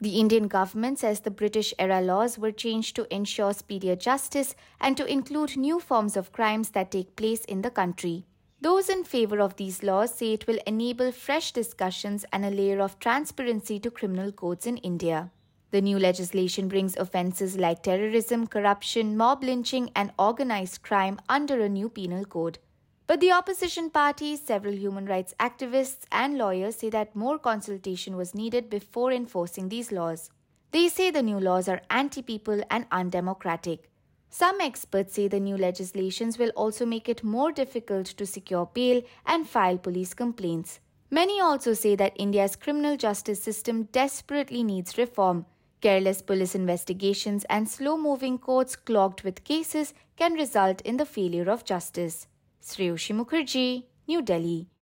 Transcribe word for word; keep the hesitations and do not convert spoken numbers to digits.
The Indian government says the British-era laws were changed to ensure speedier justice and to include new forms of crimes that take place in the country. Those in favor of these laws say it will enable fresh discussions and a layer of transparency to criminal codes in India. The new legislation brings offences like terrorism, corruption, mob lynching and organised crime under a new penal code. But the opposition parties, several human rights activists and lawyers say that more consultation was needed before enforcing these laws. They say the new laws are anti-people and undemocratic. Some experts say the new legislations will also make it more difficult to secure bail and file police complaints. Many also say that India's criminal justice system desperately needs reform. Careless police investigations and slow-moving courts clogged with cases can result in the failure of justice. Shreyoshi Mukherjee, New Delhi.